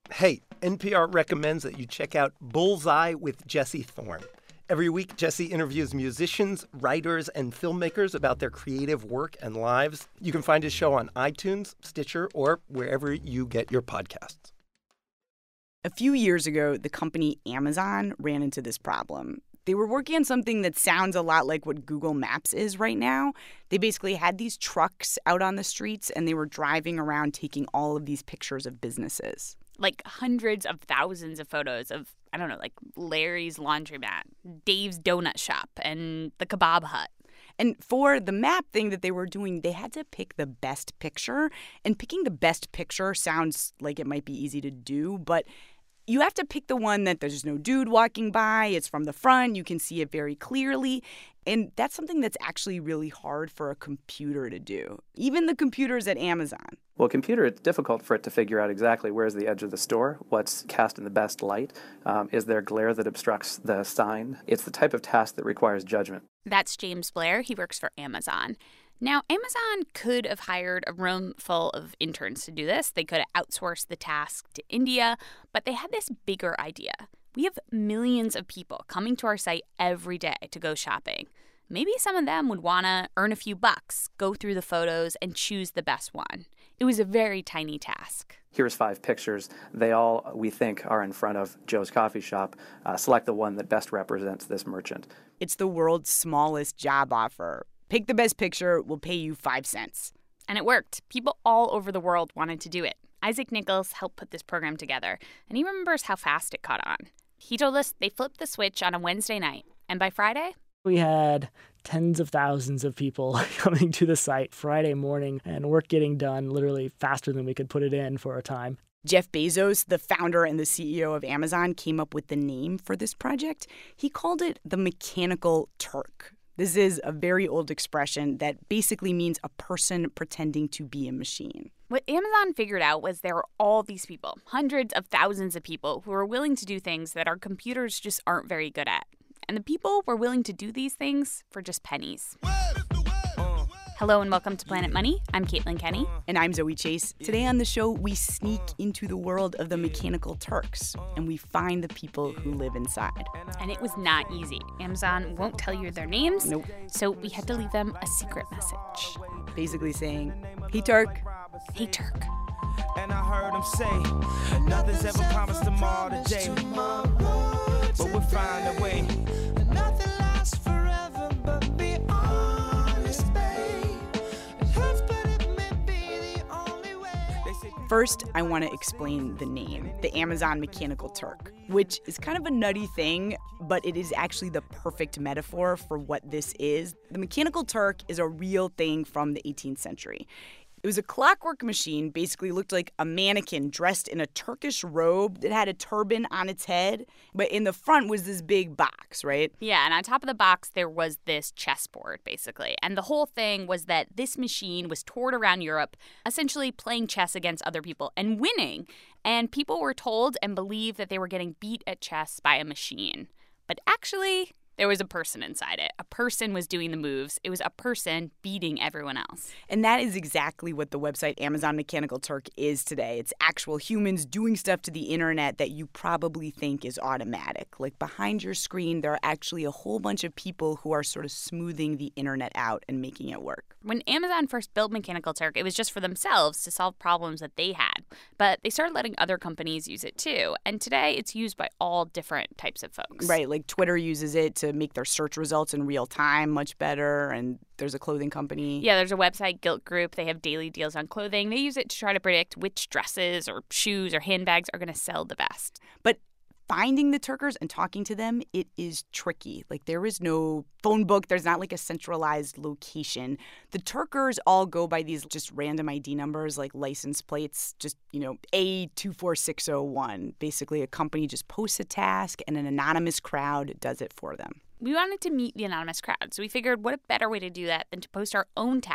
Hey, NPR recommends that you check out Bullseye with Jesse Thorne. Every week, Jesse interviews musicians, writers, and filmmakers about their creative work and lives. You can find his show on iTunes, Stitcher, or wherever you get your podcasts. A few years ago, the company Amazon ran into this problem. They were working on something that sounds a lot like what Google Maps is right now. They basically had these trucks out on the streets, and they were driving around taking all of these pictures of businesses. Like hundreds of thousands of photos of, like Larry's laundromat, Dave's donut shop, and the kebab hut. And for the map thing that they were doing, they had to pick the best picture. And picking the best picture sounds like it might be easy to do, but you have to pick the one that there's no dude walking by. It's from the front. You can see it very clearly. And that's something that's actually really hard for a computer to do, even the computers at Amazon. Well, a computer, it's difficult for it to figure out exactly where's the edge of the store, what's cast in the best light, is there glare that obstructs the sign. It's the type of task that requires judgment. That's James Blair. He works for Amazon. Now, Amazon could have hired a room full of interns to do this. They could have outsourced the task to India, but they had this bigger idea. We have millions of people coming to our site every day to go shopping. Maybe some of them would want to earn a few bucks, go through the photos, and choose the best one. It was a very tiny task. Here's 5 pictures. They all, we think, are in front of Joe's coffee shop. Select the one that best represents this merchant. It's the world's smallest job offer. Pick the best picture, we'll pay you 5 cents. And it worked. People all over the world wanted to do it. Isaac Nichols helped put this program together, and he remembers how fast it caught on. He told us they flipped the switch on a Wednesday night, and by Friday, we had tens of thousands of people coming to the site Friday morning and work getting done literally faster than we could put it in for a time. Jeff Bezos, the founder and the CEO of Amazon, came up with the name for this project. He called it the Mechanical Turk. This is a very old expression that basically means a person pretending to be a machine. What Amazon figured out was there were all these people, hundreds of thousands of people, who were willing to do things that our computers just aren't very good at. And the people were willing to do these things for just pennies. Hello and welcome to Planet Money. I'm Caitlin Kenny. And I'm Zoe Chase. Today on the show, we sneak into the world of the Mechanical Turks, and we find the people who live inside. And it was not easy. Amazon won't tell you their names. Nope. So we had to leave them a secret message. Basically saying, hey, Turk. Hey, Turk. And I heard him say, nothing's ever promised tomorrow today. But we'll find a way. Nothing lasts forever, but be honest, babe. It hurts, but it may be the only way. First, I want to explain the name, the Amazon Mechanical Turk, which is kind of a nutty thing, but it is actually the perfect metaphor for what this is. The Mechanical Turk is a real thing from the 18th century. It was a clockwork machine, basically looked like a mannequin dressed in a Turkish robe that had a turban on its head. But in the front was this big box, right? Yeah, and on top of the box, there was this chessboard, basically. And the whole thing was that this machine was toured around Europe, essentially playing chess against other people and winning. And people were told and believed that they were getting beat at chess by a machine. But actually, there was a person inside it. A person was doing the moves. It was a person beating everyone else. And that is exactly what the website Amazon Mechanical Turk is today. It's actual humans doing stuff to the internet that you probably think is automatic. Like behind your screen, there are actually a whole bunch of people who are sort of smoothing the internet out and making it work. When Amazon first built Mechanical Turk, it was just for themselves to solve problems that they had. But they started letting other companies use it too. And today it's used by all different types of folks. Right, like Twitter uses it to make their search results in real time much better, and there's a clothing company. Yeah, there's a website, Gilt Group. They have daily deals on clothing. They use it to try to predict which dresses or shoes or handbags are going to sell the best. But finding the Turkers and talking to them, it is tricky. Like, there is no phone book. There's not like a centralized location. The Turkers all go by these just random ID numbers, like license plates, just, A24601. Basically, a company just posts a task and an anonymous crowd does it for them. We wanted to meet the anonymous crowd, so we figured what a better way to do that than to post our own task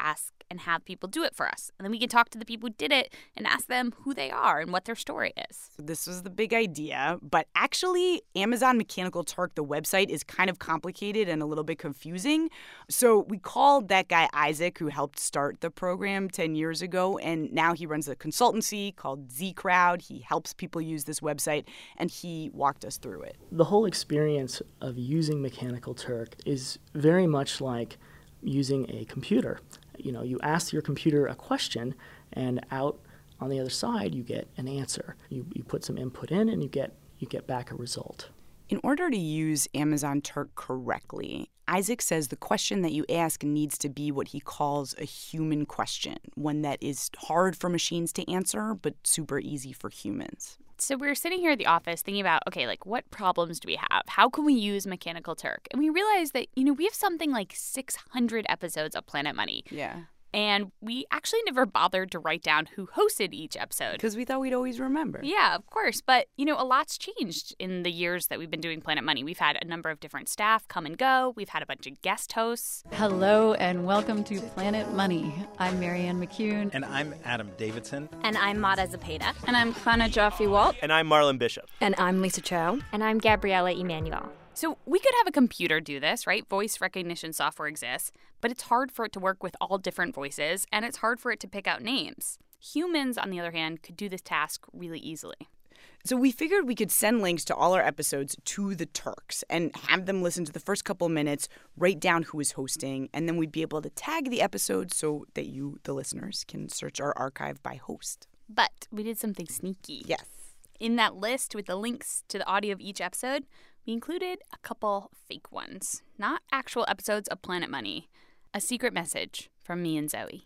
and have people do it for us. And then we can talk to the people who did it and ask them who they are and what their story is. So this was the big idea, but actually Amazon Mechanical Turk, the website, is kind of complicated and a little bit confusing. So we called that guy Isaac, who helped start the program 10 years ago, and now he runs a consultancy called Z Crowd. He helps people use this website, and he walked us through it. The whole experience of using Mechanical Turk is very much like using a computer. You know, you ask your computer a question, and out on the other side you get an answer. You put some input in, and you get back a result. In order to use Amazon Turk correctly, Isaac says the question that you ask needs to be what he calls a human question, one that is hard for machines to answer, but super easy for humans. So we were sitting here at the office thinking about, okay, like what problems do we have? How can we use Mechanical Turk? And we realized that, we have something like 600 episodes of Planet Money. Yeah. And we actually never bothered to write down who hosted each episode. Because we thought we'd always remember. Yeah, of course. But, a lot's changed in the years that we've been doing Planet Money. We've had a number of different staff come and go. We've had a bunch of guest hosts. Hello and welcome to Planet Money. I'm Marianne McCune. And I'm Adam Davidson. And I'm Mada Zepeda. And I'm Kana Jaffe-Walt. And I'm Marlon Bishop. And I'm Lisa Chow. And I'm Gabriella Emanuel. So we could have a computer do this, right? Voice recognition software exists, but it's hard for it to work with all different voices, and it's hard for it to pick out names. Humans, on the other hand, could do this task really easily. So we figured we could send links to all our episodes to the Turks and have them listen to the first couple of minutes, write down who is hosting, and then we'd be able to tag the episode so that you, the listeners, can search our archive by host. But we did something sneaky. Yes. In that list with the links to the audio of each episode, we included a couple fake ones. Not actual episodes of Planet Money. A secret message from me and Zoe.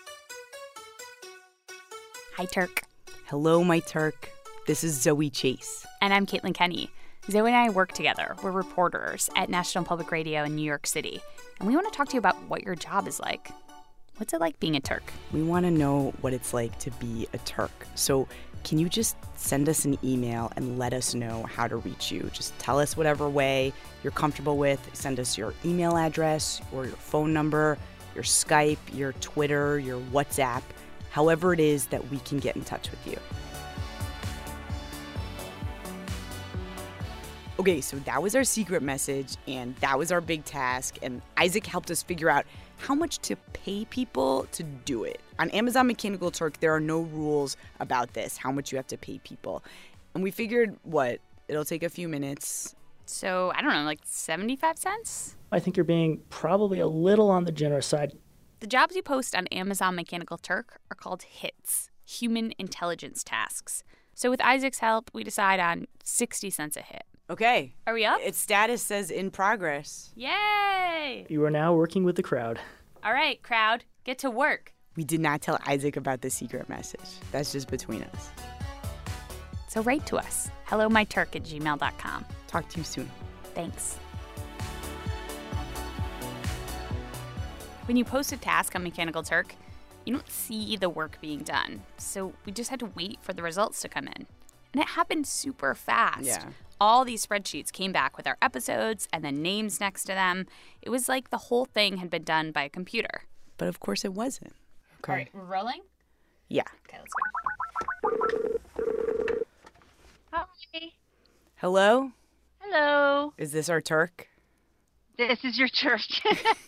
Hi, Turk. Hello, my Turk. This is Zoe Chase. And I'm Caitlin Kenny. Zoe and I work together. We're reporters at National Public Radio in New York City. And we want to talk to you about what your job is like. What's it like being a Turk? We want to know what it's like to be a Turk. So can you just send us an email and let us know how to reach you? Just tell us whatever way you're comfortable with. Send us your email address or your phone number, your Skype, your Twitter, your WhatsApp, however it is that we can get in touch with you. Okay, so that was our secret message, and that was our big task, and Isaac helped us figure out how much to pay people to do it. On Amazon Mechanical Turk, there are no rules about this, how much you have to pay people. And we figured, it'll take a few minutes. So, I don't know, like 75 cents? I think you're being probably a little on the generous side. The jobs you post on Amazon Mechanical Turk are called HITs, Human Intelligence Tasks. So with Isaac's help, we decide on 60 cents a hit. Okay. Are we up? Its status says in progress. Yay! You are now working with the crowd. All right, crowd, get to work. We did not tell Isaac about the secret message. That's just between us. So write to us, hellomyturk@gmail.com. Talk to you soon. Thanks. When you post a task on Mechanical Turk, you don't see the work being done. So we just had to wait for the results to come in. And it happened super fast. Yeah. All these spreadsheets came back with our episodes and then names next to them. It was like the whole thing had been done by a computer. But of course it wasn't. Okay. All right, we're rolling? Yeah. Okay, let's go. Hi. Hello? Hello. Is this our Turk? This is your church.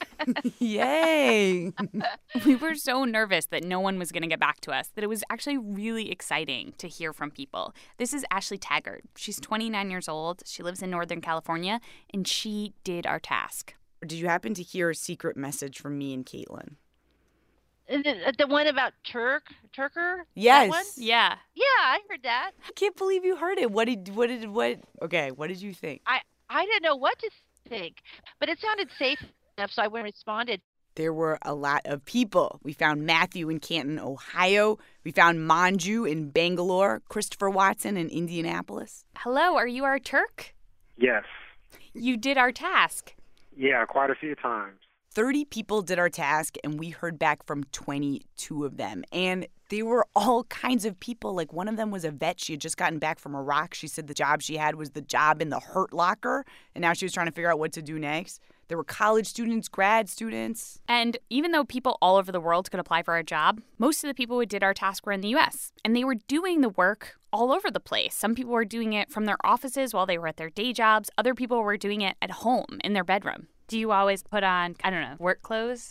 Yay. We were so nervous that no one was going to get back to us that it was actually really exciting to hear from people. This is Ashley Taggart. She's 29 years old. She lives in Northern California, and she did our task. Did you happen to hear a secret message from me and Caitlin? The one about Turker? Yes. That one? Yeah. Yeah, I heard that. I can't believe you heard it. What did you think? I didn't know what to think, but it sounded safe enough, so I went and responded. There were a lot of people. We found Matthew in Canton, Ohio. We found Manju in Bangalore, Christopher Watson in Indianapolis. Hello, are you our Turk? Yes. You did our task. Yeah, quite a few times. 30 people did our task, and we heard back from 22 of them. And they were all kinds of people. Like, one of them was a vet. She had just gotten back from Iraq. She said the job she had was the job in the Hurt Locker, and now she was trying to figure out what to do next. There were college students, grad students. And even though people all over the world could apply for our job, most of the people who did our task were in the U.S., and they were doing the work all over the place. Some people were doing it from their offices while they were at their day jobs. Other people were doing it at home in their bedroom. Do you always put on, work clothes?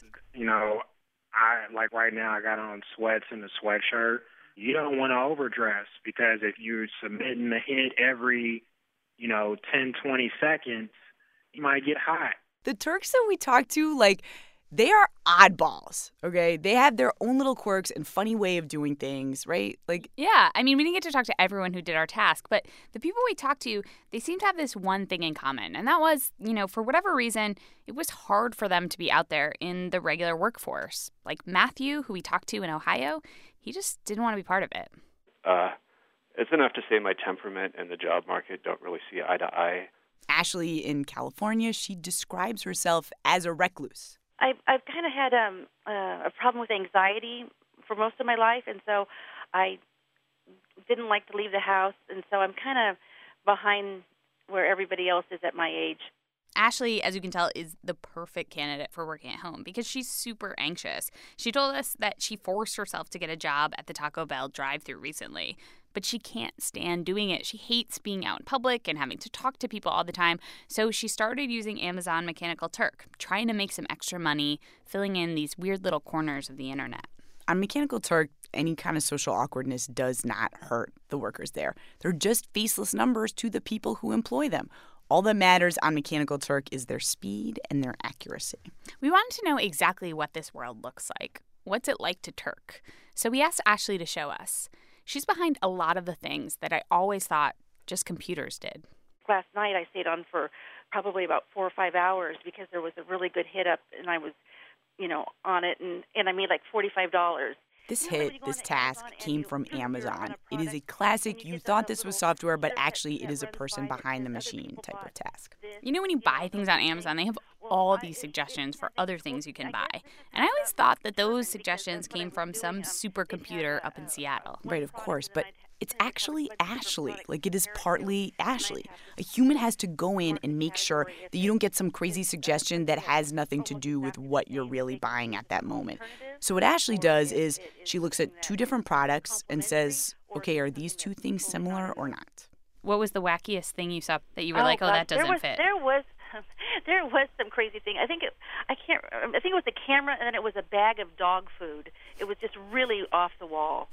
Like right now, I got on sweats and a sweatshirt. You don't want to overdress because if you're submitting a hit every, 10, 20 seconds, you might get hot. The Turks that we talked to, they are oddballs, okay? They have their own little quirks and funny way of doing things, right? Yeah, we didn't get to talk to everyone who did our task, but the people we talked to, they seemed to have this one thing in common, and that was, for whatever reason, it was hard for them to be out there in the regular workforce. Like Matthew, who we talked to in Ohio, he just didn't want to be part of it. It's enough to say my temperament and the job market don't really see eye to eye. Ashley in California, she describes herself as a recluse. I've kind of had a problem with anxiety for most of my life, and so I didn't like to leave the house, and so I'm kind of behind where everybody else is at my age. Ashley, as you can tell, is the perfect candidate for working at home because she's super anxious. She told us that she forced herself to get a job at the Taco Bell drive-thru recently, but she can't stand doing it. She hates being out in public and having to talk to people all the time, so she started using Amazon Mechanical Turk, trying to make some extra money, filling in these weird little corners of the internet. On Mechanical Turk, any kind of social awkwardness does not hurt the workers there. They're just faceless numbers to the people who employ them. All that matters on Mechanical Turk is their speed and their accuracy. We wanted to know exactly what this world looks like. What's it like to Turk? So we asked Ashley to show us. She's behind a lot of the things that I always thought just computers did. Last night I stayed on for probably about 4 or 5 hours because there was a really good hit up, and I was, on it, and I made like $45. This task came from Amazon. It is a classic, you thought this was software, but actually it is a person behind the machine type of task. When you buy things on Amazon, they have all these suggestions for other things you can buy. And I always thought that those suggestions came from some supercomputer up in Seattle. Right, of course, but it's actually Ashley. It is partly Ashley. A human has to go in and make sure that you don't get some crazy suggestion that has nothing to do with what you're really buying at that moment. So what Ashley does is she looks at 2 different products and says, okay, are these 2 things similar or not? What was the wackiest thing you saw that you were that doesn't fit? There was some crazy thing. I think it was a camera, and then it was a bag of dog food. It was just really off the wall,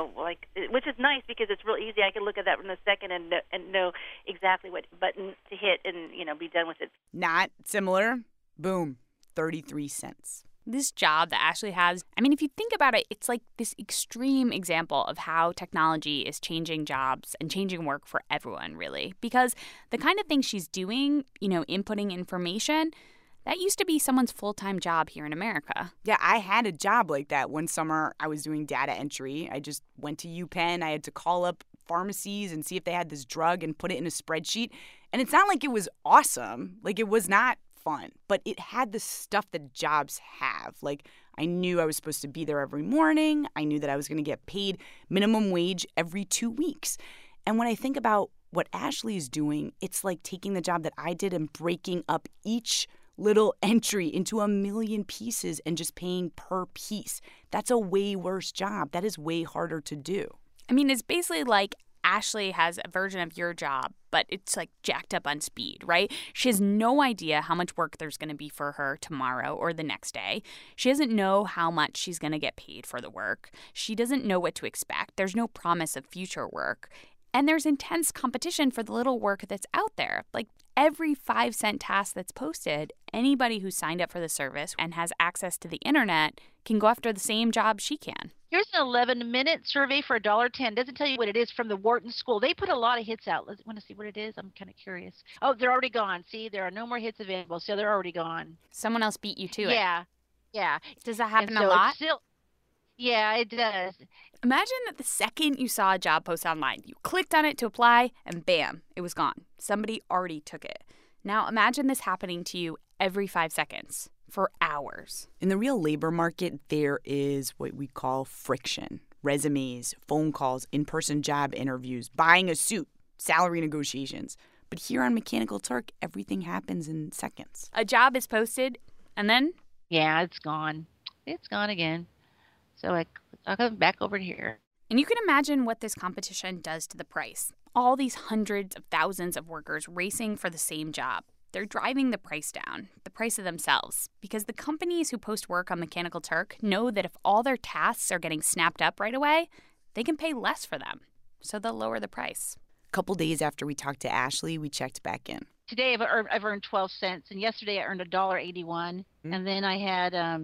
which is nice because it's real easy. I can look at that in a second and know exactly what button to hit and be done with it. Not similar. Boom, 33 cents. This job that Ashley has, if you think about it, it's like this extreme example of how technology is changing jobs and changing work for everyone, really. Because the kind of thing she's doing, inputting information, that used to be someone's full-time job here in America. Yeah, I had a job like that. One summer, I was doing data entry. I just went to UPenn. I had to call up pharmacies and see if they had this drug and put it in a spreadsheet. And it's not like it was awesome. It was not fun, but it had the stuff that jobs have. I knew I was supposed to be there every morning. I knew that I was going to get paid minimum wage every 2 weeks. And when I think about what Ashley is doing, it's like taking the job that I did and breaking up each little entry into a million pieces and just paying per piece. That's a way worse job. That is way harder to do. It's basically like Ashley has a version of your job, but it's jacked up on speed, right? She has no idea how much work there's going to be for her tomorrow or the next day. She doesn't know how much she's going to get paid for the work. She doesn't know what to expect. There's no promise of future work. And there's intense competition for the little work that's out there. Every 5-cent task that's posted, anybody who's signed up for the service and has access to the internet can go after the same job she can. Here's an 11-minute survey for $1.10. Doesn't tell you what it is, from the Wharton School. They put a lot of hits out. Want to see what it is? I'm kind of curious. Oh, they're already gone. See, there are no more hits available, so they're already gone. Someone else beat you to it. Yeah. Does that happen a lot? Yeah, it does. Imagine that the second you saw a job post online, you clicked on it to apply, and bam, it was gone. Somebody already took it. Now imagine this happening to you every 5 seconds for hours. In the real labor market, there is what we call friction. Resumes, phone calls, in-person job interviews, buying a suit, salary negotiations. But here on Mechanical Turk, everything happens in seconds. A job is posted, and then? Yeah, it's gone. It's gone again. So I'll come back over here. And you can imagine what this competition does to the price. All these hundreds of thousands of workers racing for the same job. They're driving the price down, the price of themselves, because the companies who post work on Mechanical Turk know that if all their tasks are getting snapped up right away, they can pay less for them. So they'll lower the price. A couple days after we talked to Ashley, we checked back in. Today I've earned 12 cents, and yesterday I earned $1.81, and then I had a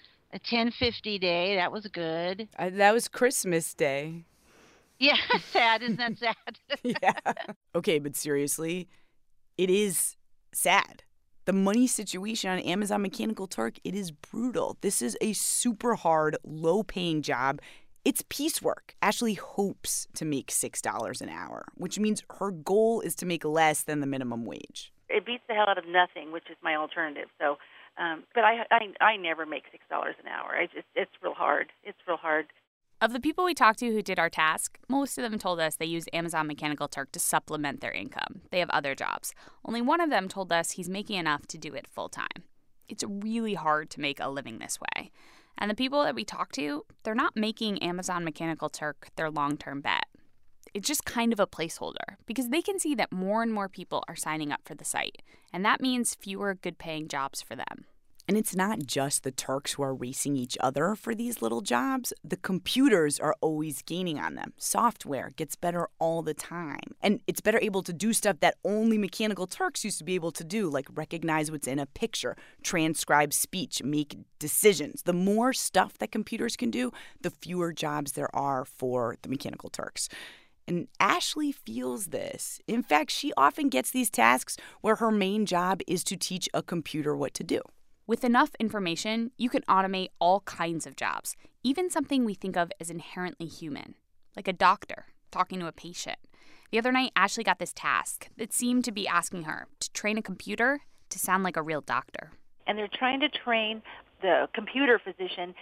10.50 day. That was good. That was Christmas Day. Yeah, sad. Isn't that sad? Yeah. Okay, but seriously, it is sad. The money situation on Amazon Mechanical Turk, it is brutal. This is a super hard, low-paying job. It's piecework. Ashley hopes to make $6 an hour, which means her goal is to make less than the minimum wage. It beats the hell out of nothing, which is my alternative. So, but I never make $6 an hour. It's real hard. It's real hard. Of the people we talked to who did our task, most of them told us they use Amazon Mechanical Turk to supplement their income. They have other jobs. Only one of them told us he's making enough to do it full time. It's really hard to make a living this way. And the people that we talked to, they're not making Amazon Mechanical Turk their long-term bet. It's just kind of a placeholder because they can see that more and more people are signing up for the site. And that means fewer good-paying jobs for them. And it's not just the Turks who are racing each other for these little jobs. The computers are always gaining on them. Software gets better all the time. And it's better able to do stuff that only Mechanical Turks used to be able to do, like recognize what's in a picture, transcribe speech, make decisions. The more stuff that computers can do, the fewer jobs there are for the Mechanical Turks. And Ashley feels this. In fact, she often gets these tasks where her main job is to teach a computer what to do. With enough information, you can automate all kinds of jobs, even something we think of as inherently human, like a doctor talking to a patient. The other night, Ashley got this task that seemed to be asking her to train a computer to sound like a real doctor. And they're trying to train the computer physician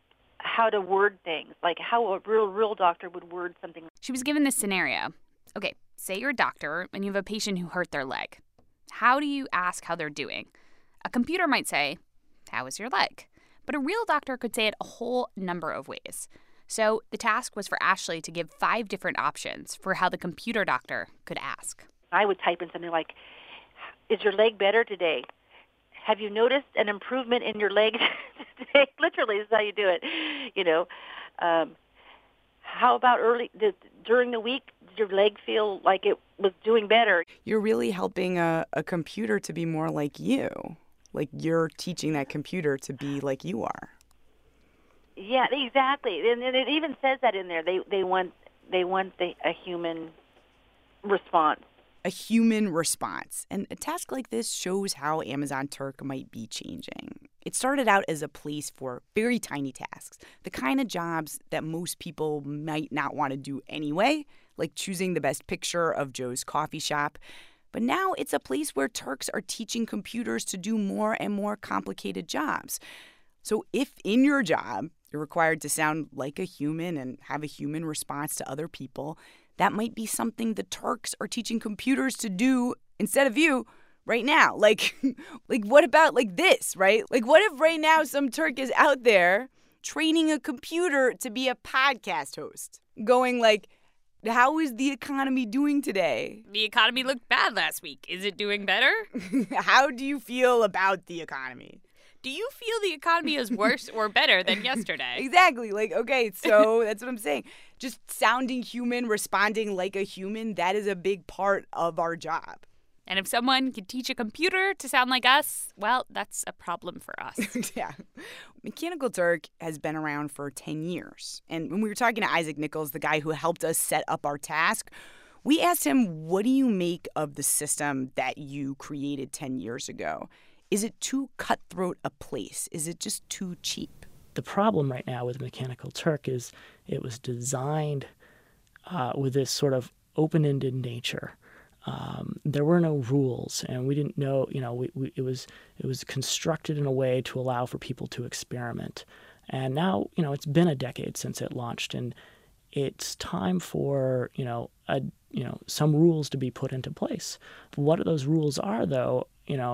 how to word things, like how a real doctor would word something. She was given this scenario. Okay, say you're a doctor and you have a patient who hurt their leg. How do you ask how they're doing? A computer might say, "How is your leg?" But a real doctor could say it a whole number of ways. So the task was for Ashley to give 5 different options for how the computer doctor could ask. I would type in something like, "Is your leg better today? Have you noticed an improvement in your leg today?" Literally, this is how you do it. You know, how about during the week, did your leg feel like it was doing better? You're really helping a computer to be more like you. Like you're teaching that computer to be like you are. Yeah, exactly. And it even says that in there. They want a human response. A human response. And a task like this shows how Amazon Turk might be changing. It started out as a place for very tiny tasks, the kind of jobs that most people might not want to do anyway, like choosing the best picture of Joe's coffee shop. But now it's a place where Turks are teaching computers to do more and more complicated jobs. So if in your job you're required to sound like a human and have a human response to other people, that might be something the Turks are teaching computers to do instead of you right now. Like what about like this, right? Like what if right now some Turk is out there training a computer to be a podcast host, going like, "How is the economy doing today? The economy looked bad last week. Is it doing better? How do you feel about the economy? Do you feel the economy is worse or better than yesterday?" Exactly. Like, okay, so that's what I'm saying. Just sounding human, responding like a human, that is a big part of our job. And if someone can teach a computer to sound like us, well, that's a problem for us. Yeah. Mechanical Turk has been around for 10 years. And when we were talking to Isaac Nichols, the guy who helped us set up our task, we asked him, what do you make of the system that you created 10 years ago? Is it too cutthroat a place? Is it just too cheap? The problem right now with Mechanical Turk is it was designed with this sort of open-ended nature. There were no rules, and we didn't know, it was constructed in a way to allow for people to experiment. And now, it's been a decade since it launched, and it's time for, some rules to be put into place. What those rules are, though,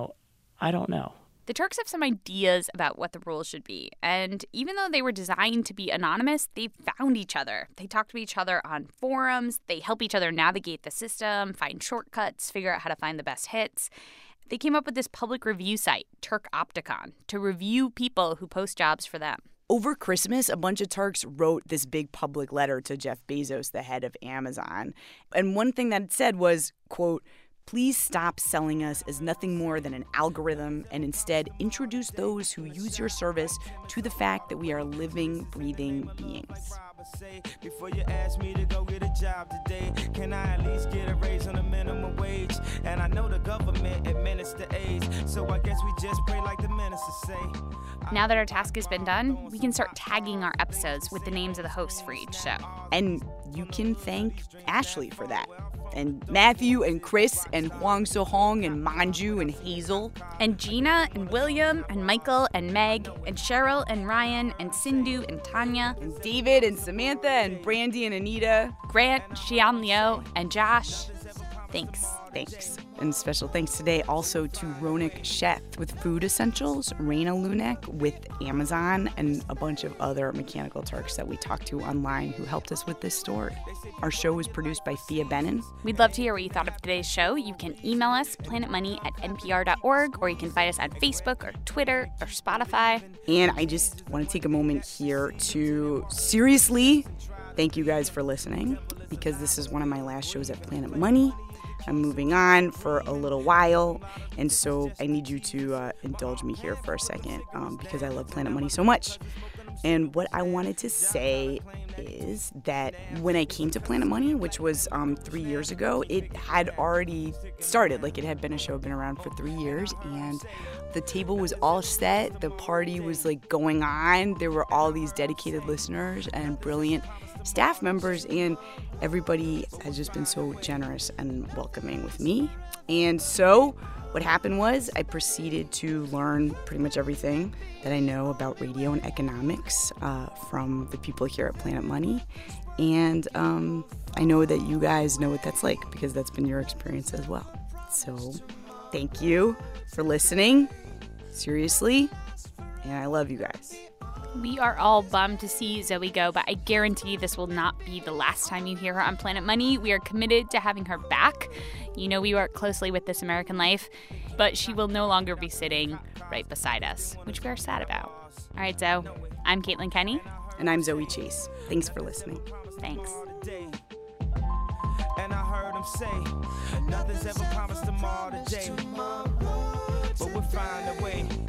I don't know. The Turks have some ideas about what the rules should be, and even though they were designed to be anonymous, they found each other. They talk to each other on forums, they help each other navigate the system, find shortcuts, figure out how to find the best hits. They came up with this public review site, Turkopticon, to review people who post jobs for them. Over Christmas, a bunch of Turks wrote this big public letter to Jeff Bezos, the head of Amazon. And one thing that it said was, quote, "Please stop selling us as nothing more than an algorithm and instead introduce those who use your service to the fact that we are living, breathing beings." Before you ask me to go get a job today, can I at least get a raise on the minimum wage? And I know the government administers AIDS, so I guess we just pray like the ministers say. Now that our task has been done, we can start tagging our episodes with the names of the hosts for each show. And you can thank Ashley for that. And Matthew and Chris and Huang So-hong and Manju and Hazel. And Gina and William and Michael and Meg and Cheryl and Ryan and Sindhu and Tanya. And David and Samantha and Brandy and Anita. Grant, Xian Liu, and Josh. Thanks. And special thanks today also to Ronak Sheth with Food Essentials, Raina Lunek with Amazon, and a bunch of other Mechanical Turks that we talked to online who helped us with this story. Our show was produced by Thea Benin. We'd love to hear what you thought of today's show. You can email us, planetmoney@npr.org, or you can find us on Facebook or Twitter or Spotify. And I just want to take a moment here to seriously thank you guys for listening, because this is one of my last shows at Planet Money. I'm moving on for a little while, and so I need you to indulge me here for a second because I love Planet Money so much. And what I wanted to say is that when I came to Planet Money, which was 3 years ago, it had already started. Like, it had been a show, been around for 3 years, and the table was all set. The party was, going on. There were all these dedicated listeners and brilliant staff members, and everybody has just been so generous and welcoming with me. And so what happened was I proceeded to learn pretty much everything that I know about radio and economics from the people here at Planet Money. And I know that you guys know what that's like, because that's been your experience as well. So thank you for listening. Seriously. And I love you guys. We are all bummed to see Zoe go, but I guarantee this will not be the last time you hear her on Planet Money. We are committed to having her back. You know, we work closely with This American Life, but she will no longer be sitting right beside us, which we are sad about. All right, Zoe, I'm Caitlin Kenny. And I'm Zoe Chase. Thanks for listening. Thanks. And I heard him say, nothing's ever promised tomorrow today, but we'll find a way.